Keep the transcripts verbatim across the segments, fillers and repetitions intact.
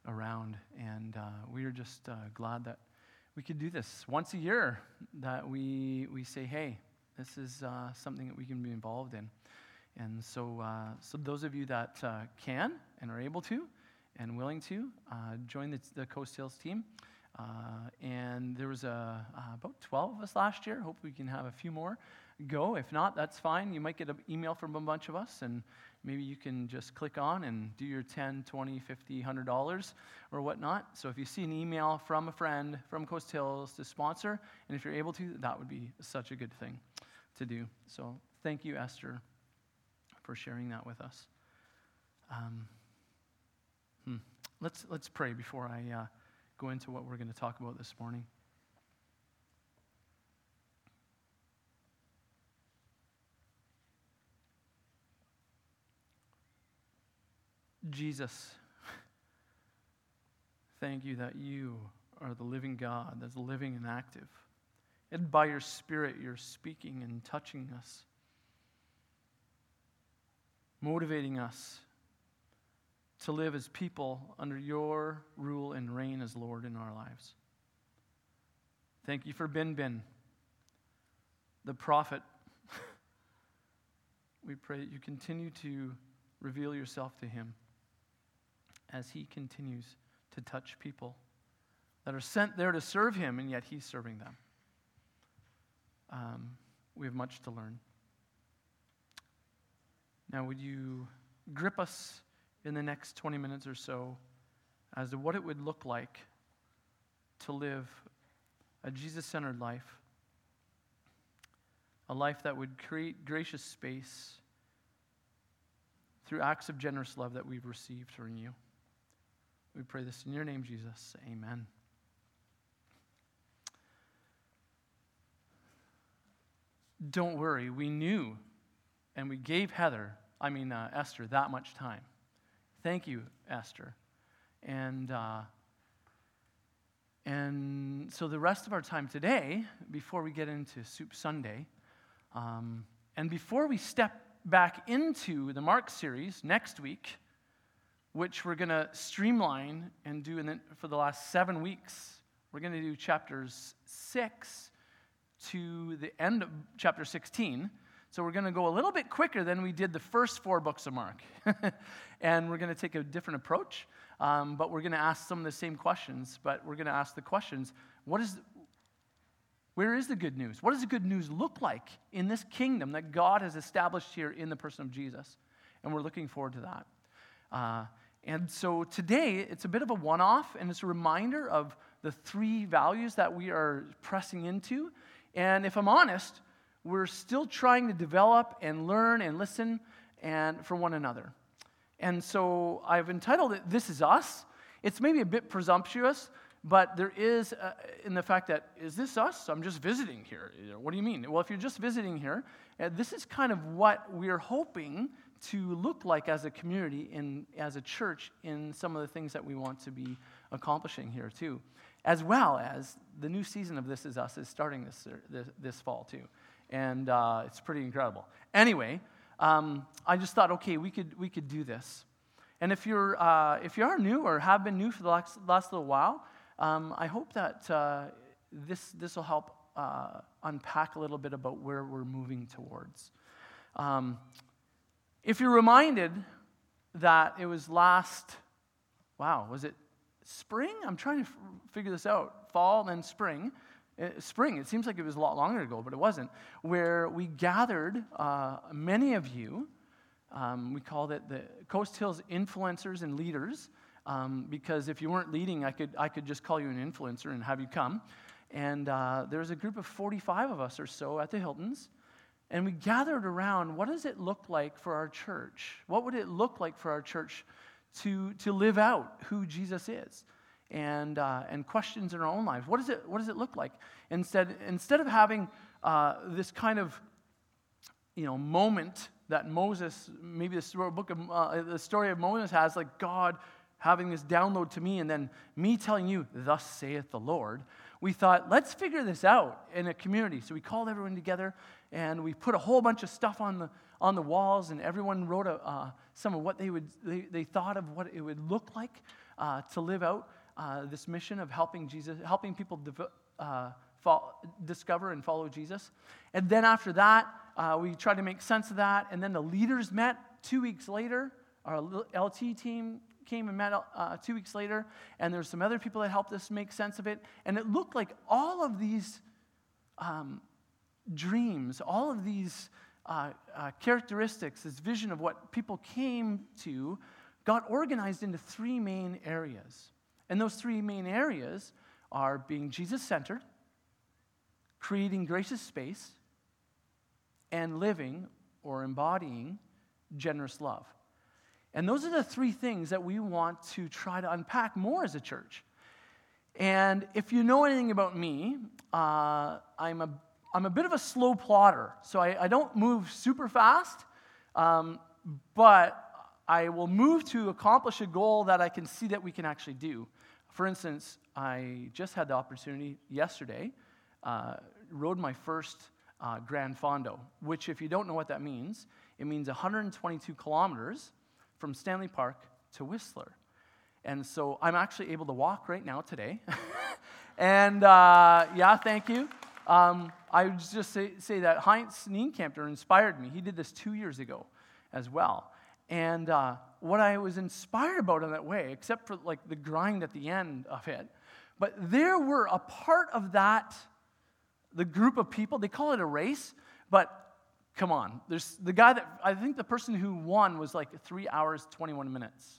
around. And uh, we are just uh, glad that we could do this once a year, that we we say, hey, this is uh, something that we can be involved in. And so, uh, so those of you that uh, can and are able to and willing to, uh, join the, the Coast Hills team. Uh, and there was a, uh, about twelve of us last year. Hope we can have a few more go. If not, that's fine. You might get an email from a bunch of us, and maybe you can just click on and do your ten, twenty, fifty, one hundred dollars or whatnot. So if you see an email from a friend from Coast Hills to sponsor, and if you're able to, that would be such a good thing to do. So thank you, Esther, for sharing that with us. Um, hmm. Let's let's pray before I uh, go into what we're going to talk about this morning. Jesus, thank you that you are the living God that's living and active. And by your Spirit, you're speaking and touching us, motivating us to live as people under your rule and reign as Lord in our lives. Thank you for Bin Bin, the prophet. We pray that you continue to reveal yourself to him as he continues to touch people that are sent there to serve him, and yet he's serving them. Um, we have much to learn. Now, would you grip us in the next twenty minutes or so as to what it would look like to live a Jesus-centered life, a life that would create gracious space through acts of generous love that we've received from you. We pray this in your name, Jesus. Amen. Don't worry, we knew and we gave Heather, I mean uh, Esther, that much time. Thank you, Esther. And uh, and so the rest of our time today, before we get into Soup Sunday, um, and before we step back into the Mark series next week, which we're going to streamline and do in the, for the last seven weeks, we're going to do chapters six to the end of chapter sixteen. So we're going to go a little bit quicker than we did the first four books of Mark. And we're going to take a different approach, um, but we're going to ask some of the same questions, but we're going to ask the questions, what is, where is the good news? What does the good news look like in this kingdom that God has established here in the person of Jesus? And we're looking forward to that. Uh, and so today, it's a bit of a one-off, and it's a reminder of the three values that we are pressing into. And if I'm honest, we're still trying to develop and learn and listen and for one another. And so I've entitled it, This Is Us. It's maybe a bit presumptuous, but there is uh, in the fact that, is this us? I'm just visiting here. What do you mean? Well, if you're just visiting here, uh, this is kind of what we're hoping to look like as a community and as a church in some of the things that we want to be accomplishing here too. As well as the new season of This Is Us is starting this this, this fall too. And uh, it's pretty incredible. Anyway, um, I just thought, okay, we could we could do this. And if you're uh, if you are new or have been new for the last, last little while, um, I hope that uh, this this will help uh, unpack a little bit about where we're moving towards. Um, if you're reminded that it was last, wow, was it spring? I'm trying to f- figure this out. Fall, then spring. Uh, spring, it seems like it was a lot longer ago, but it wasn't, where we gathered uh, many of you. Um, we called it the Coast Hills Influencers and Leaders, um, because if you weren't leading, I could I could just call you an influencer and have you come. And uh, there was a group of forty-five of us or so at the Hiltons, and we gathered around, what does it look like for our church? What would it look like for our church to, to live out who Jesus is? And uh, and questions in our own lives. What does it What does it look like? Instead instead of having uh, this kind of you know moment that Moses, maybe the story, book of uh, the story of Moses has, like God having this download to me, and then me telling you, "Thus saith the Lord." We thought, let's figure this out in a community. So we called everyone together, and we put a whole bunch of stuff on the on the walls, and everyone wrote a, uh, some of what they would they, they thought of what it would look like uh, to live out uh, this mission of helping Jesus, helping people dev- uh, fo- discover and follow Jesus. And then after that, uh, we tried to make sense of that. And then the leaders met two weeks later. Our L T team came and met uh, two weeks later, and there's some other people that helped us make sense of it. And it looked like all of these um, dreams, all of these uh, uh, characteristics, this vision of what people came to, got organized into three main areas. And those three main areas are being Jesus-centered, creating gracious space, and living or embodying generous love. And those are the three things that we want to try to unpack more as a church. And if you know anything about me, uh, I'm a I'm a bit of a slow plotter. So I, I don't move super fast, um, but I will move to accomplish a goal that I can see that we can actually do. For instance, I just had the opportunity yesterday, uh, rode my first uh, Grand Fondo, which if you don't know what that means, it means one hundred twenty-two kilometers from Stanley Park to Whistler. And so I'm actually able to walk right now today. and uh, yeah, thank you. Um, I would just say, say that Heinz Nienkampter inspired me. He did this two years ago as well. And uh, what I was inspired about in that way, except for like the grind at the end of it, but there were a part of that, the group of people, they call it a race, but come on, there's the guy that, I think the person who won was like three hours, twenty-one minutes.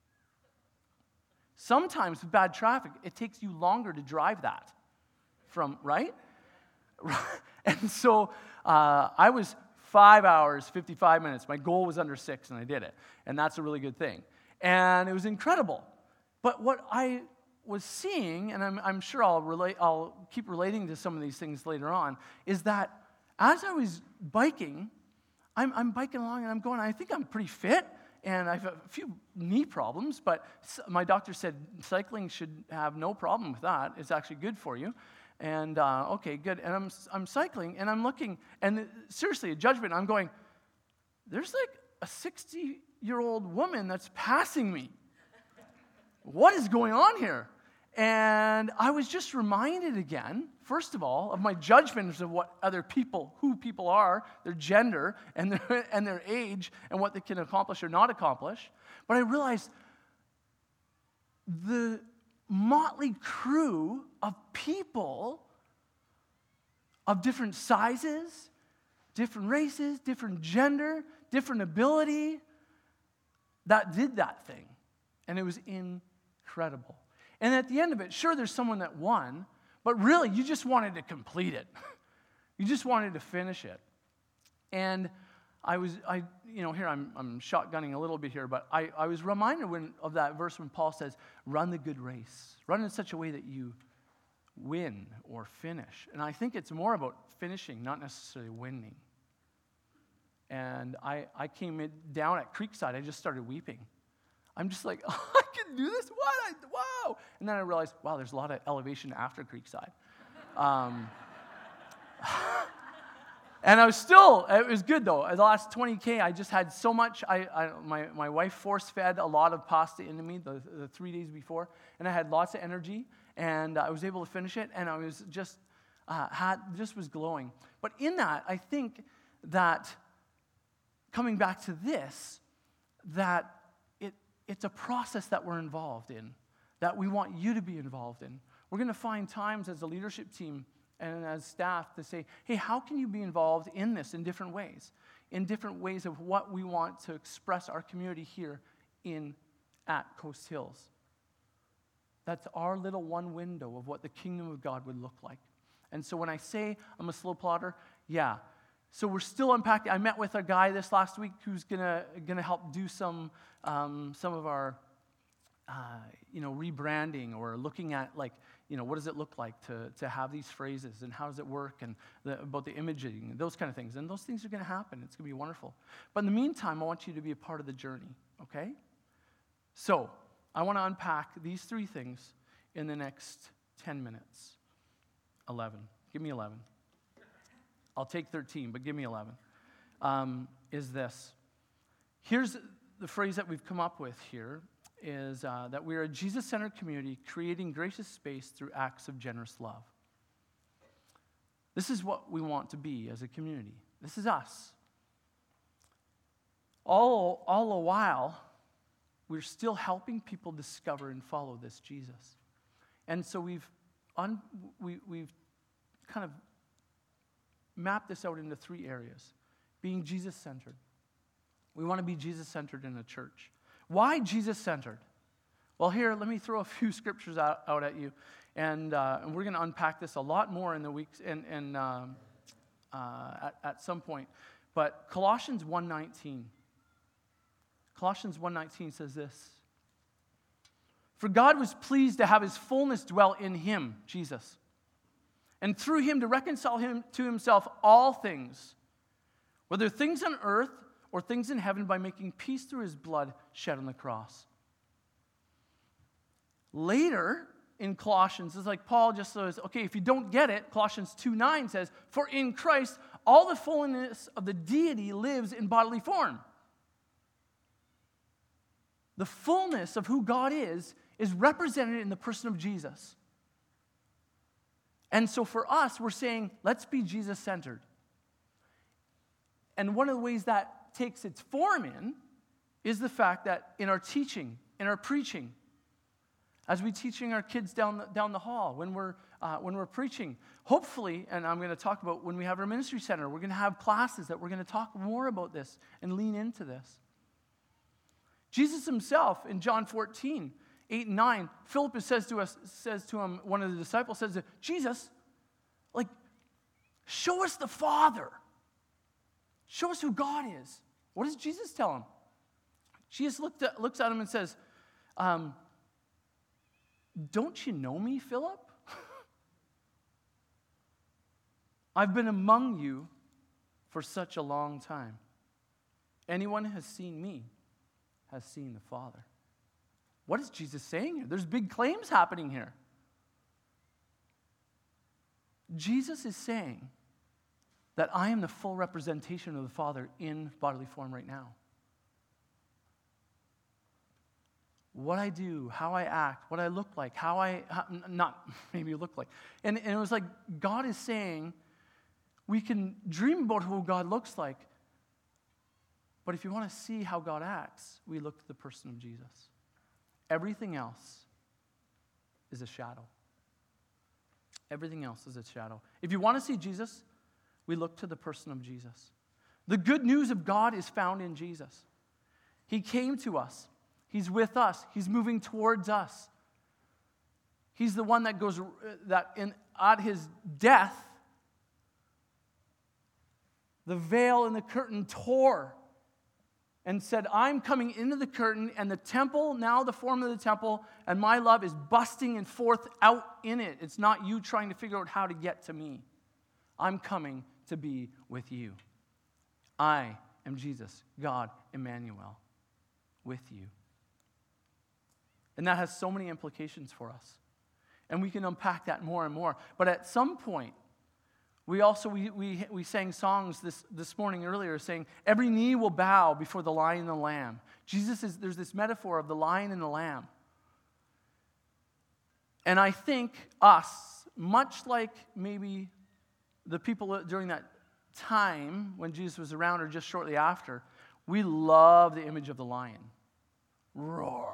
Sometimes with bad traffic, it takes you longer to drive that from, right? And so uh, I was five hours, fifty-five minutes. My goal was under six, and I did it. And that's a really good thing. And it was incredible. But what I was seeing, and I'm, I'm sure I'll relate, I'll keep relating to some of these things later on, is that as I was biking, I'm, I'm biking along, and I'm going, I think I'm pretty fit, and I have a few knee problems, but my doctor said cycling should have no problem with that. It's actually good for you. And, uh, okay, good. And I'm I'm cycling, and I'm looking, and seriously, a judgment, I'm going, there's like a sixty-year-old woman that's passing me. What is going on here? And I was just reminded again, first of all, of my judgments of what other people, who people are, their gender, and their, and their age, and what they can accomplish or not accomplish. But I realized the motley crew of people of different sizes, different races, different gender, different ability that did that thing. And it was incredible. And at the end of it, sure, there's someone that won, but really, you just wanted to complete it. You just wanted to finish it. And I was, I, you know, here I'm, I'm shotgunning a little bit here, but I, I was reminded when, of that verse when Paul says, run the good race. Run in such a way that you win or finish. And I think it's more about finishing, not necessarily winning. And I, I came in, down at Creekside, I just started weeping. I'm just like, oh, I can do this? What? I, wow. And then I realized, wow, there's a lot of elevation after Creekside. Um, and I was still, it was good though. The last twenty K, I just had so much. I, I my, my wife force-fed a lot of pasta into me the, the three days before, and I had lots of energy, and I was able to finish it, and I was just, uh, had, just was glowing. But in that, I think that, coming back to this, that it's a process that we're involved in, that we want you to be involved in. We're going to find times as a leadership team and as staff to say, hey, how can you be involved in this in different ways? In different ways of what we want to express our community here in at Coast Hills. That's our little one window of what the kingdom of God would look like. And so when I say I'm a slow plotter, yeah. So we're still unpacking. I met with a guy this last week who's gonna gonna help do some um, some of our uh, you know rebranding or looking at like you know what does it look like to to have these phrases and how does it work and the, about the imaging and those kind of things. And those things are gonna happen. It's gonna be wonderful. But in the meantime, I want you to be a part of the journey. Okay? So I want to unpack these three things in the next ten minutes. eleven. Give me eleven. I'll take thirteen, but give me eleven. Um, is this. Here's the phrase that we've come up with here, is uh, that we're a Jesus-centered community creating gracious space through acts of generous love. This is what we want to be as a community. This is us. All, all the while, we're still helping people discover and follow this Jesus. And so we've, un, we, we've kind of mapped this out into three areas. Being Jesus-centered. We want to be Jesus-centered in a church. Why Jesus-centered? Well, here, let me throw a few scriptures out, out at you. And, uh, and we're going to unpack this a lot more in the weeks and, and um, uh, at, at some point. But Colossians one nineteen. Colossians one nineteen says this. For God was pleased to have his fullness dwell in him, Jesus, and through him to reconcile him to himself all things, whether things on earth or things in heaven, by making peace through his blood shed on the cross. Later in Colossians, it's like Paul just says, okay, if you don't get it, Colossians two nine says, for in Christ all the fullness of the deity lives in bodily form. The fullness of who God is is represented in the person of Jesus. And so for us, we're saying, let's be Jesus-centered. And one of the ways that takes its form in is the fact that in our teaching, in our preaching, as we're teaching our kids down the, down the hall, when we're, uh, when we're preaching, hopefully, and I'm going to talk about when we have our ministry center, we're going to have classes that we're going to talk more about this and lean into this. Jesus himself in John fourteen, eight and nine, Philip says to us, says to him, one of the disciples says to Jesus, like, show us the Father. Show us who God is. What does Jesus tell him? Jesus looked at, looks at him and says, um, don't you know me, Philip? I've been among you for such a long time. Anyone who has seen me has seen the Father. What is Jesus saying here? There's big claims happening here. Jesus is saying that I am the full representation of the Father in bodily form right now. What I do, how I act, what I look like, how I, how, not maybe look like. And, and it was like God is saying we can dream about who God looks like, but if you want to see how God acts, we look to the person of Jesus. Everything else is a shadow. Everything else is a shadow. If you want to see Jesus, we look to the person of Jesus. The good news of God is found in Jesus. He came to us. He's with us. He's moving towards us. He's the one that goes, that in, at his death, the veil and the curtain tore and said, I'm coming into the curtain, and the temple, now the form of the temple, and my love is busting and forth out in it. It's not you trying to figure out how to get to me. I'm coming to be with you. I am Jesus, God, Emmanuel, with you. And that has so many implications for us. And we can unpack that more and more. But at some point, we also, we, we, we sang songs this, this morning earlier saying, every knee will bow before the lion and the lamb. Jesus is, there's this metaphor of the lion and the lamb. And I think us, much like maybe the people during that time when Jesus was around or just shortly after, we love the image of the lion. Roar.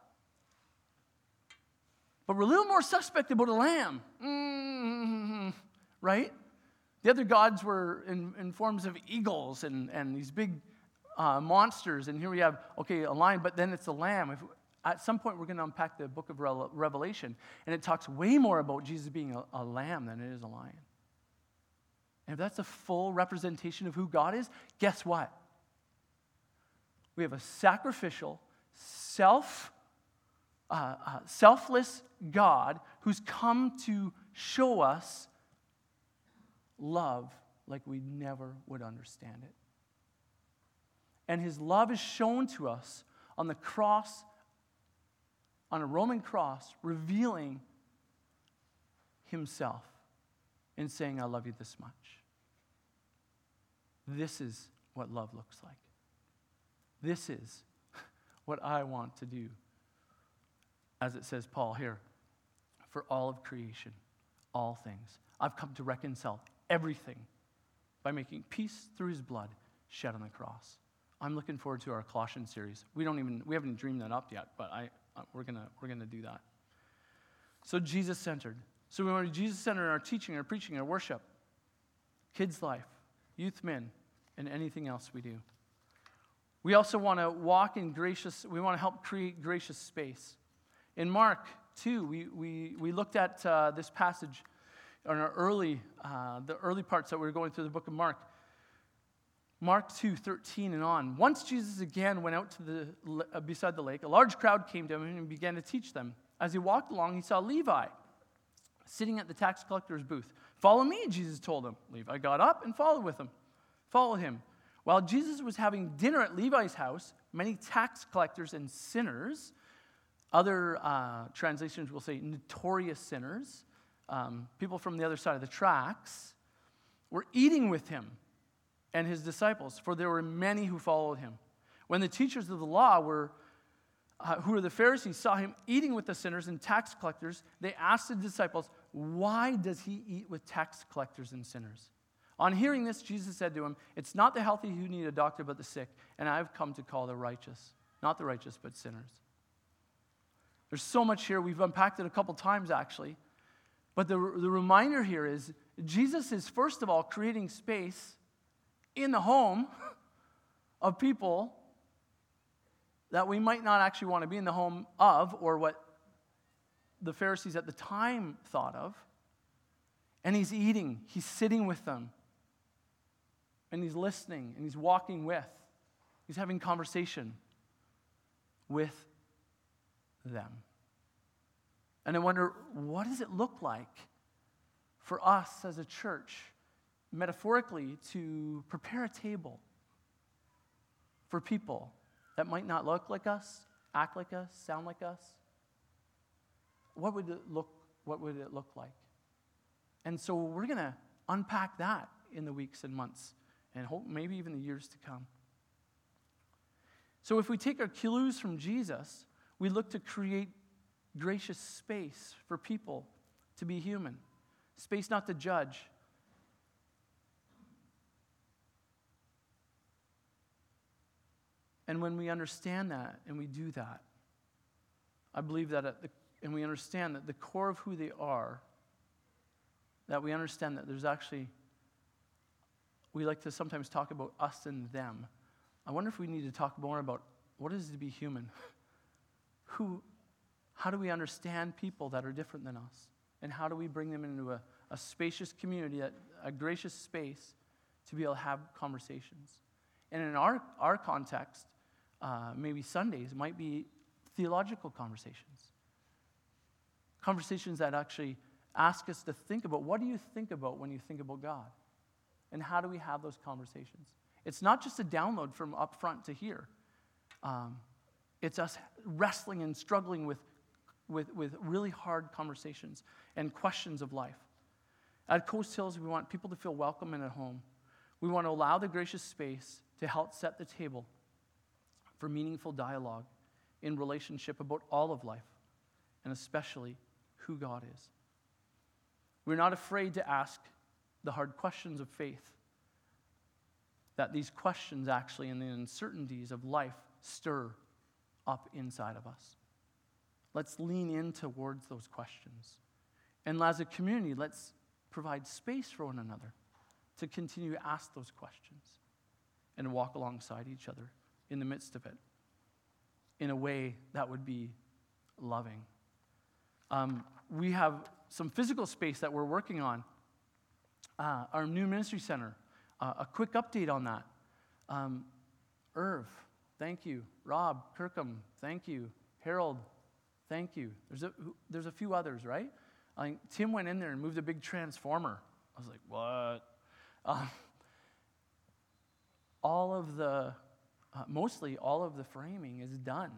But we're a little more suspect about a lamb. Mm-hmm. Right? The other gods were in, in forms of eagles and, and these big uh, monsters. And here we have, okay, a lion, but then it's a lamb. If, at some point, we're going to unpack the book of Revelation. And it talks way more about Jesus being a, a lamb than it is a lion. And if that's a full representation of who God is, guess what? We have a sacrificial, self, uh, uh, selfless God who's come to show us love like we never would understand it. And his love is shown to us on the cross, on a Roman cross, revealing himself and saying, I love you this much. This is what love looks like. This is what I want to do, as it says, Paul here, for all of creation, all things. I've come to reconcile everything by making peace through his blood shed on the cross. I'm looking forward to our Colossians series. We don't even we haven't dreamed that up yet, but I uh, we're gonna we're gonna do that. So Jesus centered. So we want to be Jesus centered in our teaching, our preaching, our worship, kids' life, youth men, and anything else we do. We also want to walk in gracious. We want to help create gracious space. In Mark two, we we we looked at uh, this passage in our early uh, the early parts that we were going through the book of Mark. Mark two, thirteen and on. Once Jesus again went out to the uh, beside the lake, a large crowd came to him and began to teach them. As he walked along, he saw Levi sitting at the tax collector's booth. "Follow me," Jesus told him. Levi got up and followed with him. Followed him. While Jesus was having dinner at Levi's house, many tax collectors and sinners, other uh, translations will say notorious sinners, um, people from the other side of the tracks, were eating with him and his disciples, for there were many who followed him. When the teachers of the law were, uh, who were the Pharisees, saw him eating with the sinners and tax collectors, they asked the disciples, "Why does he eat with tax collectors and sinners?" On hearing this, Jesus said to him, "It's not the healthy who need a doctor, but the sick, and I've come to call the righteous, not the righteous, but sinners." There's so much here. We've unpacked it a couple times, actually. But the, the reminder here is Jesus is, first of all, creating space in the home of people that we might not actually want to be in the home of, or what the Pharisees at the time thought of. And he's eating, he's sitting with them, and he's listening, and he's walking with, he's having conversation with them. And I wonder, what does it look like for us as a church, metaphorically, to prepare a table for people that might not look like us, act like us, sound like us? What would it look, what would it look like? And so we're going to unpack that in the weeks and months, and hope maybe even the years to come. So if we take our clues from Jesus, we look to create gracious space for people to be human, space not to judge. And when we understand that and we do that, I believe that at the, and we understand that the core of who they are, that we understand that there's actually, we like to sometimes talk about us and them. I wonder if we need to talk more about what it is to be human. Who, how do we understand people that are different than us? And how do we bring them into a, a spacious community, a, a gracious space to be able to have conversations? And in our, our context, uh, maybe Sundays might be theological conversations. Conversations that actually ask us to think about, what do you think about when you think about God? And how do we have those conversations? It's not just a download from up front to here. Um, it's us wrestling and struggling with, with, with really hard conversations and questions of life. At Coast Hills, we want people to feel welcome and at home. We want to allow the gracious space to help set the table for meaningful dialogue in relationship about all of life, and especially who God is. We're not afraid to ask the hard questions of faith, that these questions actually and the uncertainties of life stir up inside of us. Let's lean in towards those questions. And as a community, let's provide space for one another to continue to ask those questions and walk alongside each other in the midst of it in a way that would be loving. Um, we have some physical space that we're working on. Uh, our new ministry center. Uh, a quick update on that. Um, Irv, thank you. Rob, Kirkham, thank you. Harold, thank you. There's a, there's a few others, right? I think Tim went in there and moved a big transformer. I was like, what? Um, all of the, uh, mostly all of the framing is done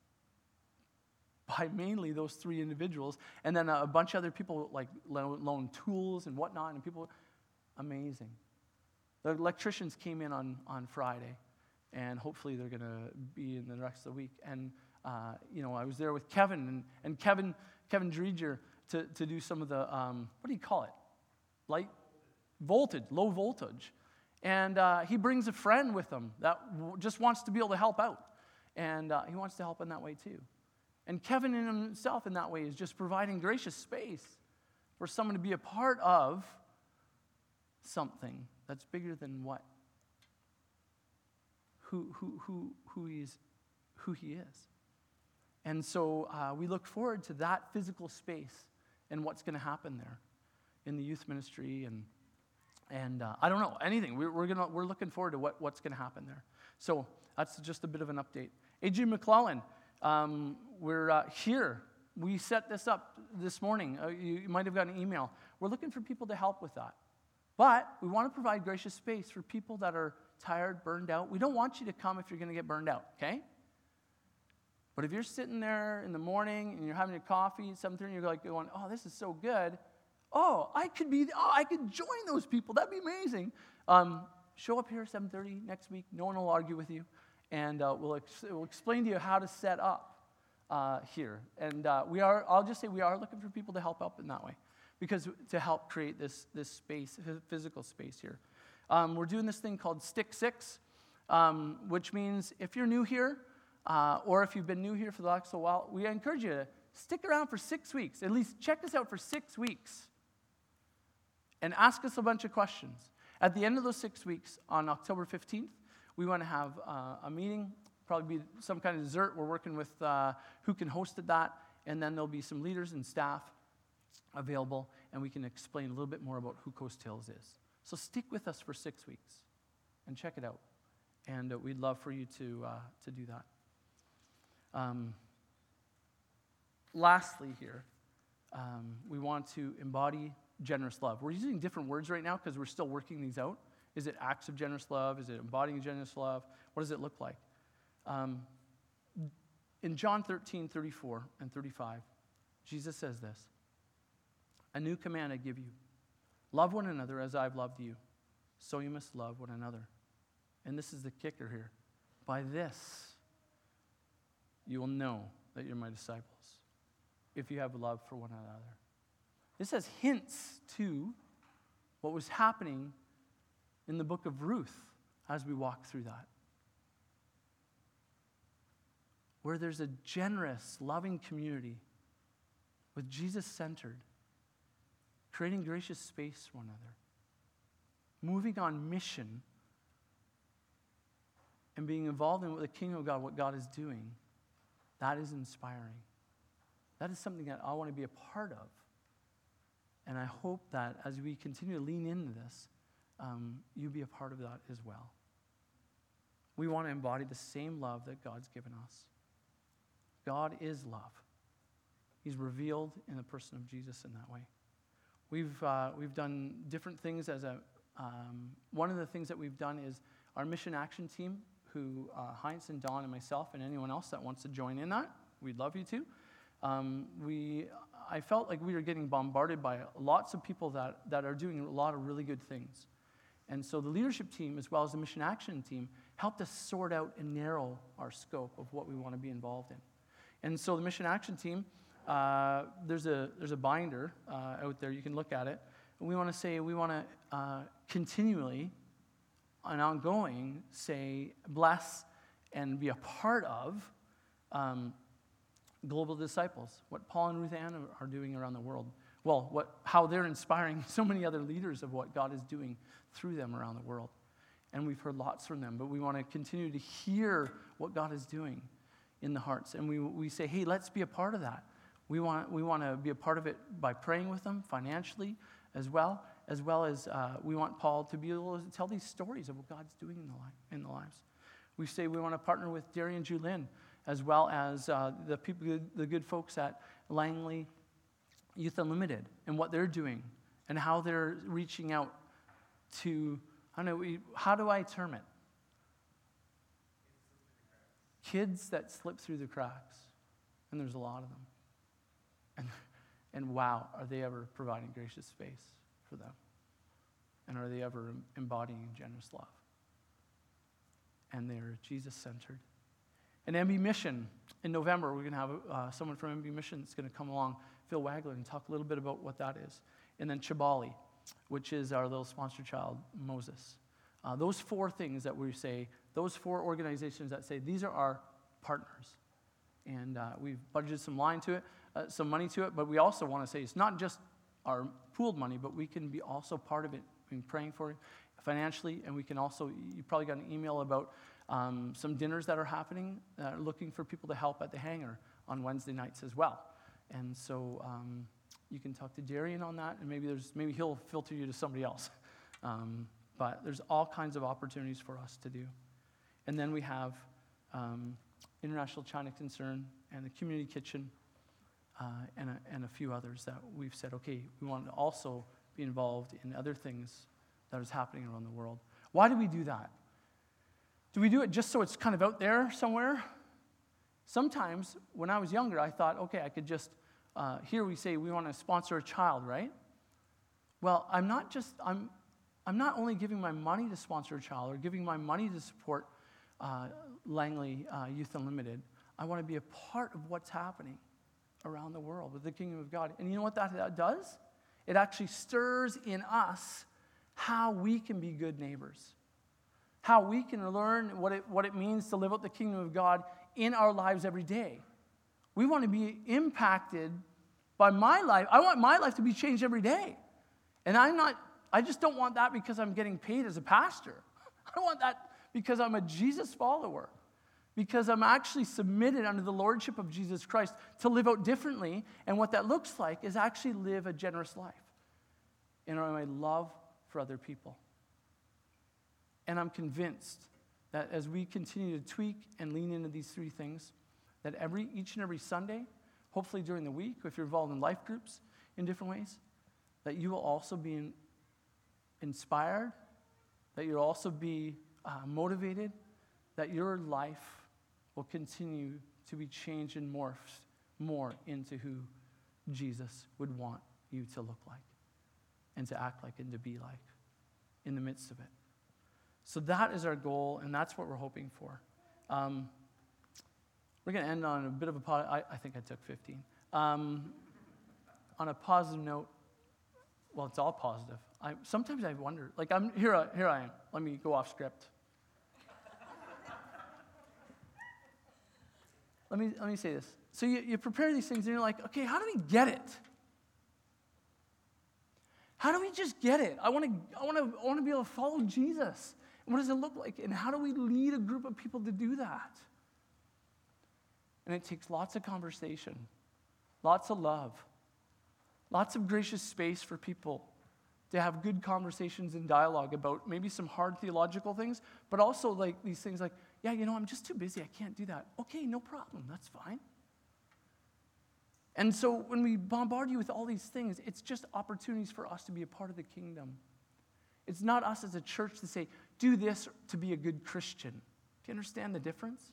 by mainly those three individuals. And then a, a bunch of other people like loan, loan tools and whatnot, and people, amazing. The electricians came in on, on Friday, and hopefully they're going to be in the rest of the week. And, uh, you know, I was there with Kevin, and, and Kevin Kevin Dreger to, to do some of the, um, what do you call it? Light? Voltage, low voltage. And uh, he brings a friend with him that w- just wants to be able to help out. And uh, he wants to help in that way too. And Kevin in himself in that way is just providing gracious space for someone to be a part of something that's bigger than what? Who, who, who, who, he, is, who he is. And so uh, we look forward to that physical space and what's going to happen there in the youth ministry and and uh, I don't know, anything. We're, we're, gonna, we're looking forward to what, what's going to happen there. So that's just a bit of an update. Adrian McClellan, um, we're uh, here. We set this up this morning. Uh, you, you might have got an email. We're looking for people to help with that. But we want to provide gracious space for people that are tired, burned out. We don't want you to come if you're going to get burned out, okay? But if you're sitting there in the morning and you're having your coffee at seven thirty and you're like going, oh, this is so good. Oh, I could be, oh, I could join those people. That'd be amazing. Um, show up here at seven thirty next week. No one will argue with you. And uh, we'll, ex- we'll explain to you how to set up uh, here. And uh, we are, I'll just say we are looking for people to help out in that way. Because to help create this, this space, physical space here. Um, we're doing this thing called Stick Six, um, which means if you're new here, uh, or if you've been new here for the last while, we encourage you to stick around for six weeks. At least check us out for six weeks. And ask us a bunch of questions. At the end of those six weeks, on October fifteenth, we want to have uh, a meeting, probably be some kind of dessert. We're working with uh, who can host at that, and then there'll be some leaders and staff available, and we can explain a little bit more about who Coast Hills is. So stick with us for six weeks and check it out. And uh, we'd love for you to, uh, to do that. Um, lastly here, um, we want to embody generous love. We're using different words right now because we're still working these out. Is it acts of generous love? Is it embodying generous love? What does it look like? Um, in John thirteen, thirty-four and thirty-five, Jesus says this, "A new command I give you. Love one another as I've loved you. So you must love one another." And this is the kicker here. "By this, you will know that you're my disciples, if you have love for one another." This has hints to what was happening in the book of Ruth as we walk through that. Where there's a generous, loving community with Jesus centered, creating gracious space for one another, moving on mission, and being involved in the kingdom of God, what God is doing. That is inspiring. That is something that I want to be a part of. And I hope that as we continue to lean into this, um, you be a part of that as well. We want to embody the same love that God's given us. God is love. He's revealed in the person of Jesus in that way. We've uh, we've done different things as a. Um, one of the things that we've done is our mission action team, who uh, Heinz and Don and myself and anyone else that wants to join in that, we'd love you to. Um, we, I felt like we were getting bombarded by lots of people that, that are doing a lot of really good things. And so the leadership team, as well as the mission action team, helped us sort out and narrow our scope of what we want to be involved in. And so the mission action team, uh, there's a there's a binder uh, out there. You can look at it. And we want to say, we want to uh, continually, and ongoing, say, bless and be a part of um, Global Disciples, what Paul and Ruth Ann are doing around the world. Well, what how they're inspiring so many other leaders of what God is doing through them around the world. And we've heard lots from them, but we want to continue to hear what God is doing in the hearts. And we we say, hey, let's be a part of that. We want we want to be a part of it by praying with them financially as well, as well as uh, we want Paul to be able to tell these stories of what God's doing in the life, in the lives. We say we want to partner with Derry and Julien, as well as uh, the people, the good folks at Langley Youth Unlimited, and what they're doing, and how they're reaching out to, I don't know, we, how do I term it? Kids that slip through the cracks, and there's a lot of them. And, and wow, are they ever providing gracious space for them? And are they ever embodying generous love? And they're Jesus-centered. And M B Mission, in November, we're going to have uh, someone from M B Mission that's going to come along, Phil Wagler, and talk a little bit about what that is. And then Chibali, which is our little sponsor child, Moses. Uh, those four things that we say, those four organizations that say, these are our partners. And uh, we've budgeted some line to it, uh, some money to it, but we also want to say it's not just our pooled money, but we can be also part of it. We've been praying for it financially, and we can also, you probably got an email about um, some dinners that are happening, uh, looking for people to help at the hangar on Wednesday nights as well. And so um, you can talk to Darian on that, and maybe there's maybe he'll filter you to somebody else. Um, but there's all kinds of opportunities for us to do. And then we have um, International China Concern and the Community Kitchen uh, and, a, and a few others that we've said, okay, we want to also be involved in other things that is happening around the world. Why do we do that? Do we do it just so it's kind of out there somewhere? Sometimes, when I was younger, I thought, okay, I could just, uh, here we say we want to sponsor a child, right? Well, I'm not just, I'm, I'm not only giving my money to sponsor a child or giving my money to support uh, Langley uh, Youth Unlimited. I want to be a part of what's happening around the world with the kingdom of God. And you know what that, that does? It actually stirs in us how we can be good neighbors, how we can learn what it, what it means to live out the kingdom of God in our lives every day. We want to be impacted by my life. I want my life to be changed every day. And I'm not, I just don't want that because I'm getting paid as a pastor. I want that because I'm a Jesus follower, because I'm actually submitted under the lordship of Jesus Christ to live out differently. And what that looks like is actually live a generous life in my love for other people. And I'm convinced that as we continue to tweak and lean into these three things, that every each and every Sunday, hopefully during the week, if you're involved in life groups in different ways, that you will also be in, inspired, that you'll also be uh, motivated, that your life will continue to be changed and morphed more into who Jesus would want you to look like and to act like and to be like in the midst of it. So that is our goal, and that's what we're hoping for. Um, we're going to end on a bit of a, po- I, I think I took fifteen. Um, on a positive note, well, it's all positive. I, sometimes I wonder, like, I'm here. I, here I am. Let me go off script. let me let me say this. So you, you prepare these things, and you're like, okay, how do we get it? How do we just get it? I want to I want to I want to be able to follow Jesus. And what does it look like? And how do we lead a group of people to do that? And it takes lots of conversation, lots of love, lots of gracious space for people to have good conversations and dialogue about maybe some hard theological things, but also like these things like, yeah, you know, I'm just too busy. I can't do that. Okay, no problem. That's fine. And so when we bombard you with all these things, it's just opportunities for us to be a part of the kingdom. It's not us as a church to say, do this to be a good Christian. Do you understand the difference?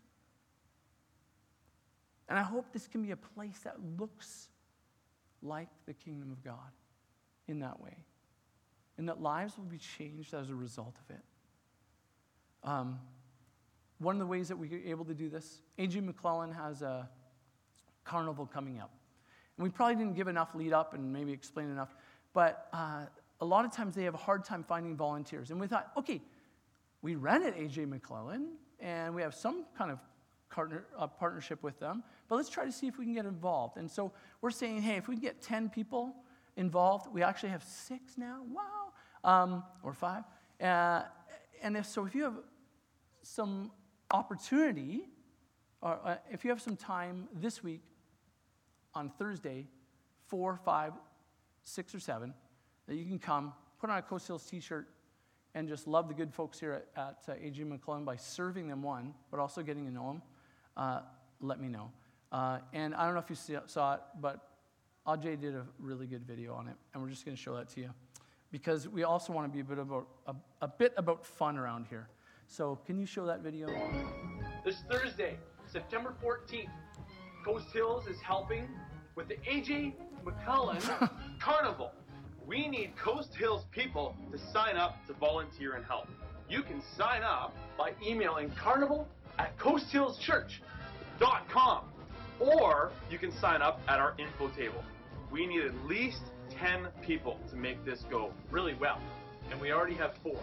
And I hope this can be a place that looks like the kingdom of God in that way. And that lives will be changed as a result of it. Um, one of the ways that we're able to do this, A J McClellan has a carnival coming up. And we probably didn't give enough lead up and maybe explain enough, but uh, a lot of times they have a hard time finding volunteers. And we thought, okay, we rented A J McClellan, and we have some kind of partner, uh, partnership with them, but let's try to see if we can get involved. And so we're saying, hey, if we can get ten people involved, we actually have six now, wow, um, or five. Uh, and if so, if you have some opportunity, or uh, if you have some time this week on Thursday, four, five, six, or seven, that you can come, put on a Coast Hills t-shirt, and just love the good folks here at, at uh, A J McClellan by serving them, one, but also getting to know them, uh, let me know. Uh, and I don't know if you see, saw it, but Ajay did a really good video on it, and we're just going to show that to you. Because we also want to be a bit about a, a bit about fun around here. So can you show that video? This Thursday, September fourteenth, Coast Hills is helping with the A J McClellan Carnival. We need Coast Hills people to sign up to volunteer and help. You can sign up by emailing carnival at coast hills church dot com, or you can sign up at our info table. We need at least ten people to make this go really well, and we already have four.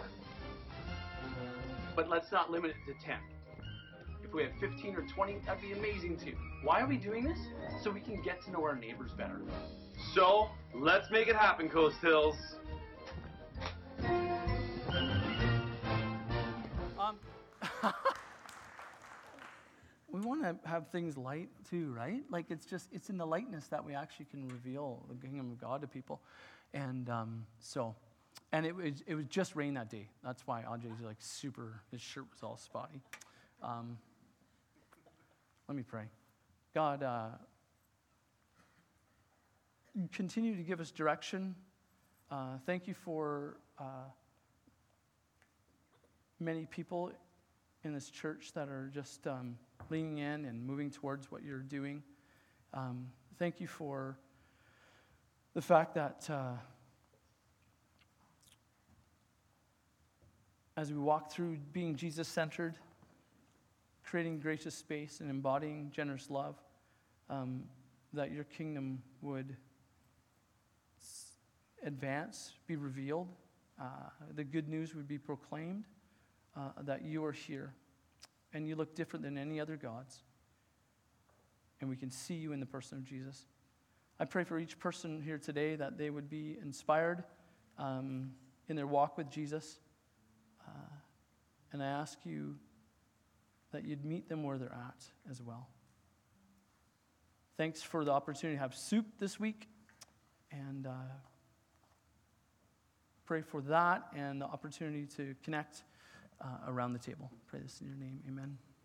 But let's not limit it to ten. If we have fifteen or twenty, that'd be amazing too. Why are we doing this? So we can get to know our neighbors better. So, let's make it happen, Coast Hills. Um, we want to have things light too, right? Like it's just, it's in the lightness that we actually can reveal the kingdom of God to people. And um, so, and it was, it was just rain that day. That's why Ajay's like super, his shirt was all spotty. Um, let me pray. God, uh, continue to give us direction. Uh, thank you for uh, many people in this church that are just um, leaning in and moving towards what you're doing. Um, thank you for the fact that uh, as we walk through being Jesus-centered, creating gracious space and embodying generous love, um, that your kingdom would s- advance, be revealed, uh, the good news would be proclaimed, uh, that you are here, and you look different than any other gods, and we can see you in the person of Jesus. I pray for each person here today that they would be inspired um, in their walk with Jesus, uh, and I ask you that you'd meet them where they're at as well. Thanks for the opportunity to have soup this week, and uh, pray for that and the opportunity to connect uh, around the table. Pray this in your name. Amen.